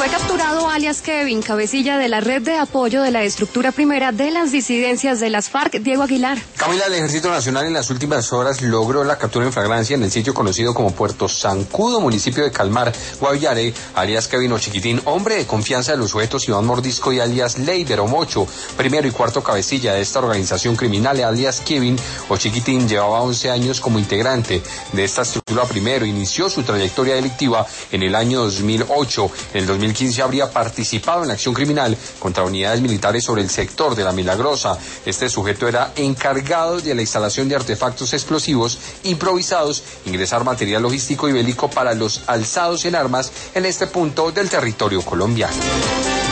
Fue capturado alias Kevin, cabecilla de la red de apoyo de la estructura primera de las disidencias de las FARC, Diego Aguilar. Camila, el Ejército Nacional en las últimas horas logró la captura en flagrancia en el sitio conocido como Puerto Zancudo, municipio de Calmar, Guaviare, alias Kevin o Chiquitín, hombre de confianza de los sujetos Iván Mordisco y alias Leider o Mocho, primero y cuarto cabecilla de esta organización criminal, alias Kevin o Chiquitín, llevaba 11 años como integrante de esta estructura primero, inició su trayectoria delictiva en el año 2008, en el 2015 habría participado en la acción criminal contra unidades militares sobre el sector de La Milagrosa. Este sujeto era encargado de la instalación de artefactos explosivos improvisados, ingresar material logístico y bélico para los alzados en armas en este punto del territorio colombiano.